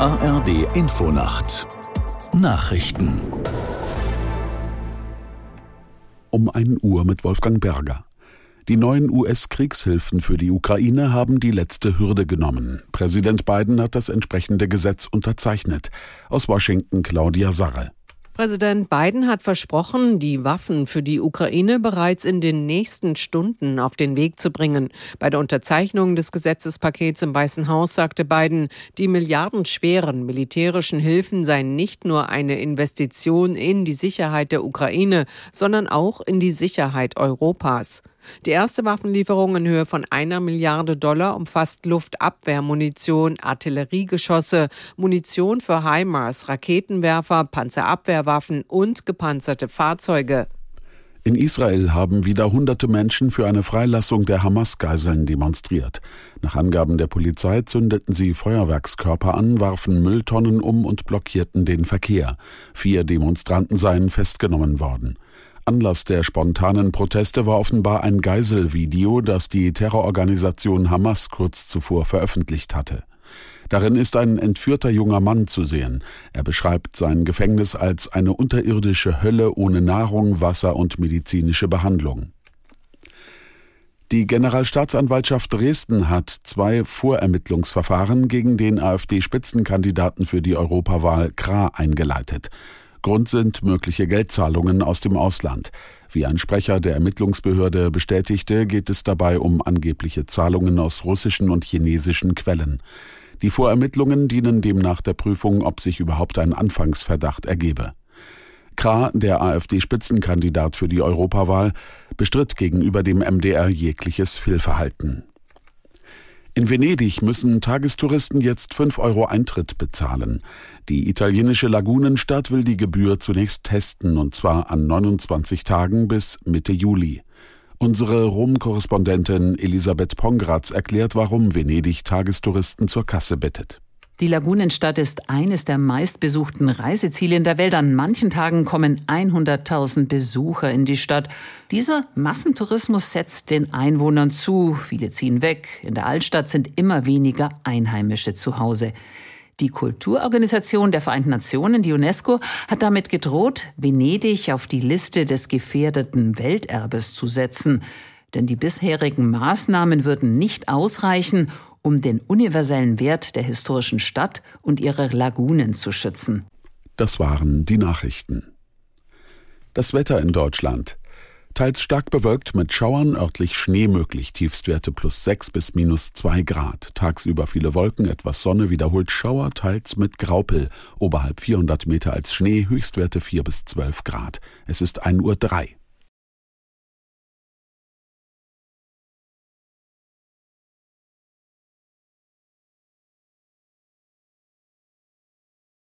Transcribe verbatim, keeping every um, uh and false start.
A R D Infonacht Nachrichten Um ein Uhr mit Wolfgang Berger. Die neuen U S-Kriegshilfen für die Ukraine haben die letzte Hürde genommen. Präsident Biden hat das entsprechende Gesetz unterzeichnet. Aus Washington Claudia Sarre. Präsident Biden hat versprochen, die Waffen für die Ukraine bereits in den nächsten Stunden auf den Weg zu bringen. Bei der Unterzeichnung des Gesetzespakets im Weißen Haus sagte Biden, die milliardenschweren militärischen Hilfen seien nicht nur eine Investition in die Sicherheit der Ukraine, sondern auch in die Sicherheit Europas. Die erste Waffenlieferung in Höhe von einer Milliarde Dollar umfasst Luftabwehrmunition, Artilleriegeschosse, Munition für HIMARS, Raketenwerfer, Panzerabwehrwaffen und gepanzerte Fahrzeuge. In Israel haben wieder hunderte Menschen für eine Freilassung der Hamas-Geiseln demonstriert. Nach Angaben der Polizei zündeten sie Feuerwerkskörper an, warfen Mülltonnen um und blockierten den Verkehr. Vier Demonstranten seien festgenommen worden. Anlass der spontanen Proteste war offenbar ein Geiselvideo, das die Terrororganisation Hamas kurz zuvor veröffentlicht hatte. Darin ist ein entführter junger Mann zu sehen. Er beschreibt sein Gefängnis als eine unterirdische Hölle ohne Nahrung, Wasser und medizinische Behandlung. Die Generalstaatsanwaltschaft Dresden hat zwei Vorermittlungsverfahren gegen den AfD-Spitzenkandidaten für die Europawahl Krah eingeleitet. Grund sind mögliche Geldzahlungen aus dem Ausland. Wie ein Sprecher der Ermittlungsbehörde bestätigte, geht es dabei um angebliche Zahlungen aus russischen und chinesischen Quellen. Die Vorermittlungen dienen demnach der Prüfung, ob sich überhaupt ein Anfangsverdacht ergebe. Krah, der AfD-Spitzenkandidat für die Europawahl, bestritt gegenüber dem M D R jegliches Fehlverhalten. In Venedig müssen Tagestouristen jetzt fünf Euro Eintritt bezahlen. Die italienische Lagunenstadt will die Gebühr zunächst testen, und zwar an neunundzwanzig Tagen bis Mitte Juli. Unsere Rom-Korrespondentin Elisabeth Pongratz erklärt, warum Venedig Tagestouristen zur Kasse bittet. Die Lagunenstadt ist eines der meistbesuchten Reiseziele in der Welt. An manchen Tagen kommen hunderttausend Besucher in die Stadt. Dieser Massentourismus setzt den Einwohnern zu. Viele ziehen weg. In der Altstadt sind immer weniger Einheimische zu Hause. Die Kulturorganisation der Vereinten Nationen, die UNESCO, hat damit gedroht, Venedig auf die Liste des gefährdeten Welterbes zu setzen. Denn die bisherigen Maßnahmen würden nicht ausreichen, um den universellen Wert der historischen Stadt und ihrer Lagunen zu schützen. Das waren die Nachrichten. Das Wetter in Deutschland. Teils stark bewölkt mit Schauern, örtlich Schnee möglich, Tiefstwerte plus sechs bis minus zwei Grad. Tagsüber viele Wolken, etwas Sonne, wiederholt Schauer, teils mit Graupel. Oberhalb vierhundert Meter als Schnee, Höchstwerte vier bis zwölf Grad. Es ist ein Uhr drei.